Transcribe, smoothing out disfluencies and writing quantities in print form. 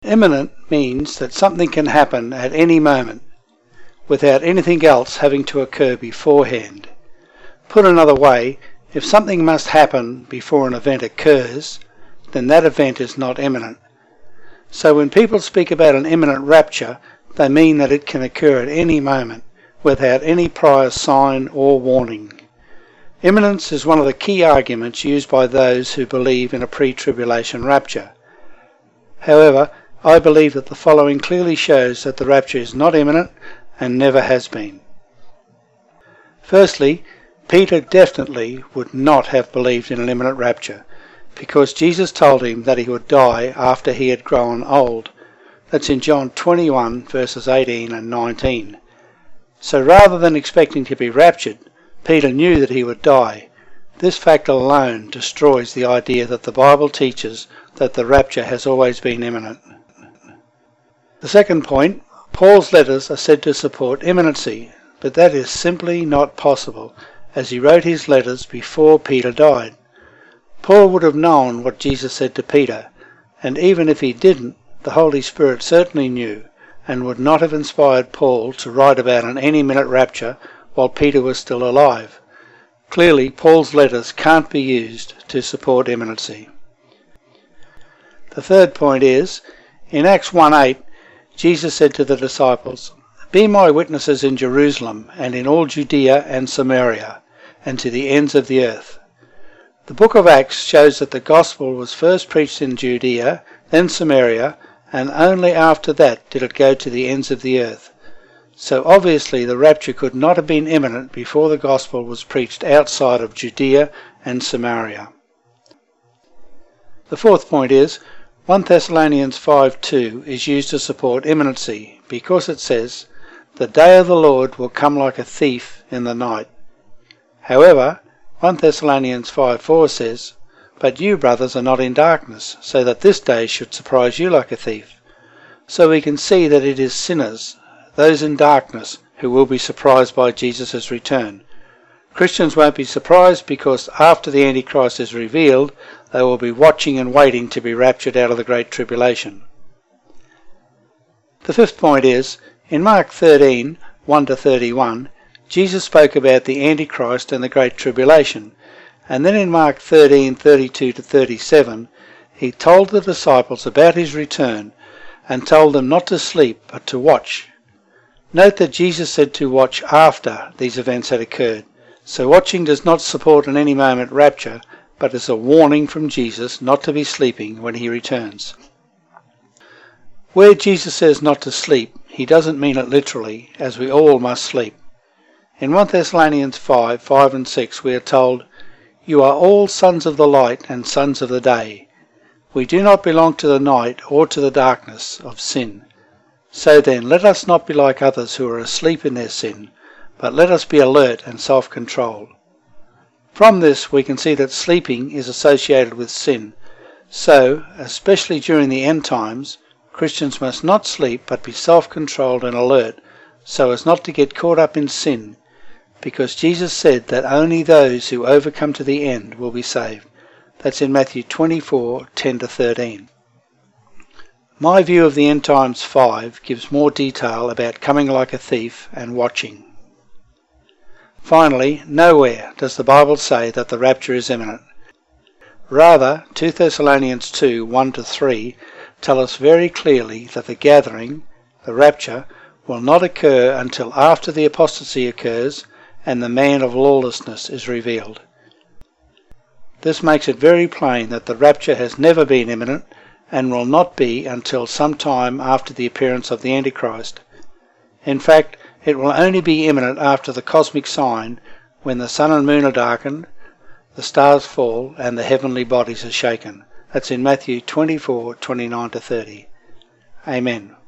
Imminent means that something can happen at any moment without anything else having to occur beforehand. Put another way, if something must happen before an event occurs, then that event is not imminent. So when people speak about an imminent rapture, they mean that it can occur at any moment without any prior sign or warning. Imminence is one of the key arguments used by those who believe in a pre-tribulation rapture. However, I believe that the following clearly shows that the rapture is not imminent and never has been. Firstly, Peter definitely would not have believed in an imminent rapture, because Jesus told him that he would die after he had grown old. That's in John 21 verses 18 and 19. So rather than expecting to be raptured, Peter knew that he would die. This fact alone destroys the idea that the Bible teaches that the rapture has always been imminent. The second point, Paul's letters are said to support imminency, but that is simply not possible, as he wrote his letters before Peter died. Paul would have known what Jesus said to Peter, and even if he didn't, the Holy Spirit certainly knew, and would not have inspired Paul to write about an any-minute rapture while Peter was still alive. Clearly, Paul's letters can't be used to support imminency. The third point is, in Acts 1:8, Jesus said to the disciples, "Be my witnesses in Jerusalem and in all Judea and Samaria, and to the ends of the earth." The book of Acts shows that the gospel was first preached in Judea, then Samaria, and only after that did it go to the ends of the earth. So obviously the rapture could not have been imminent before the gospel was preached outside of Judea and Samaria. The fourth point is, 1 Thessalonians 5:2 is used to support imminency, because it says, "The day of the Lord will come like a thief in the night." However, 1 Thessalonians 5:4 says, "But you, brothers, are not in darkness, so that this day should surprise you like a thief." So we can see that it is sinners, those in darkness, who will be surprised by Jesus' return. Christians won't be surprised because after the Antichrist is revealed, they will be watching and waiting to be raptured out of the Great Tribulation. The fifth point is, in Mark 13, 1-31, Jesus spoke about the Antichrist and the Great Tribulation, and then in Mark 13, 32-37, he told the disciples about his return and told them not to sleep but to watch. Note that Jesus said to watch after these events had occurred, so watching does not support an any moment rapture, but is a warning from Jesus not to be sleeping when he returns. Where Jesus says not to sleep, he doesn't mean it literally, as we all must sleep. In 1 Thessalonians 5 and 6 we are told, "You are all sons of the light and sons of the day. We do not belong to the night or to the darkness of sin. So then, let us not be like others who are asleep in their sin, but let us be alert and self-controlled." From this we can see that sleeping is associated with sin. So, especially during the end times, Christians must not sleep but be self-controlled and alert, so as not to get caught up in sin, because Jesus said that only those who overcome to the end will be saved. That's in Matthew 24, 10-13. My view of the End Times 5 gives more detail about coming like a thief and watching. Finally, nowhere does the Bible say that the rapture is imminent. Rather, 2 Thessalonians 2, 1-3 tell us very clearly that the gathering, the rapture, will not occur until after the apostasy occurs and the man of lawlessness is revealed. This makes it very plain that the rapture has never been imminent and will not be until some time after the appearance of the Antichrist. In fact, it will only be imminent after the cosmic sign, when the sun and moon are darkened, the stars fall, and the heavenly bodies are shaken. That's in Matthew 24, 29-30. Amen.